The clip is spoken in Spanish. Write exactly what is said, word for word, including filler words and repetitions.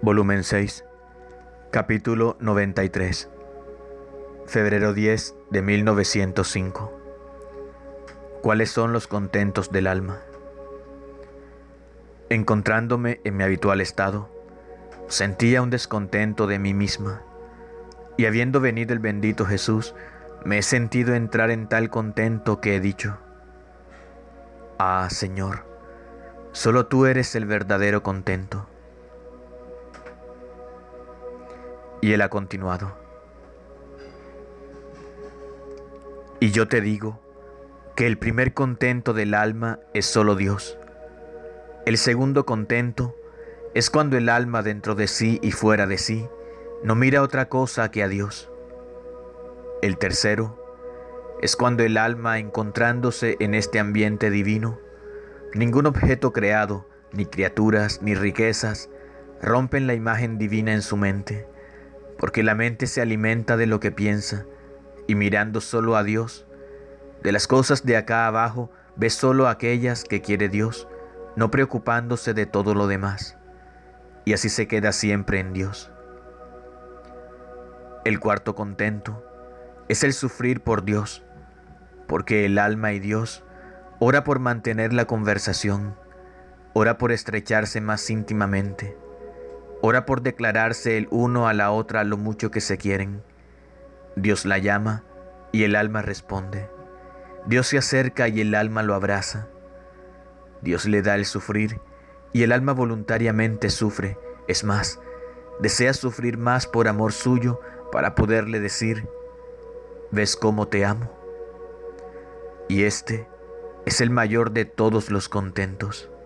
Volumen seis, capítulo noventa y tres, febrero diez de mil novecientos cinco. ¿Cuáles son los contentos del alma? Encontrándome en mi habitual estado, sentía un descontento de mí misma, y habiendo venido el bendito Jesús, me he sentido entrar en tal contento que he dicho: Ah, Señor, solo tú eres el verdadero contento. Y él ha continuado: Y yo te digo que el primer contento del alma es solo Dios. El segundo contento es cuando el alma dentro de sí y fuera de sí no mira otra cosa que a Dios. El tercero es cuando el alma, encontrándose en este ambiente divino, ningún objeto creado, ni criaturas, ni riquezas, rompen la imagen divina en su mente, porque la mente se alimenta de lo que piensa, y mirando solo a Dios, de las cosas de acá abajo ve solo aquellas que quiere Dios, no preocupándose de todo lo demás, y así se queda siempre en Dios. El cuarto contento es el sufrir por Dios, porque el alma y Dios ora por mantener la conversación, ora por estrecharse más íntimamente, ora por declararse el uno a la otra lo mucho que se quieren. Dios la llama y el alma responde. Dios se acerca y el alma lo abraza. Dios le da el sufrir y el alma voluntariamente sufre. Es más, desea sufrir más por amor suyo para poderle decir: ¿ves cómo te amo? Y este es el mayor de todos los contentos.